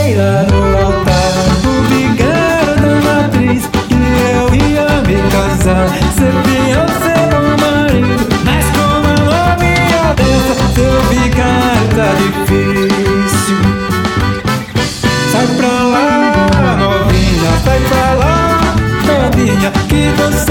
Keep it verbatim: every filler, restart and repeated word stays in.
bandeira no altar, o vigário da matriz, que eu ia me casar, ser fiel, ser bom marido, mas com a minha dessa, seu vigário tá difícil. Sai pra lá, novinha, sai pra lá, novinha, que você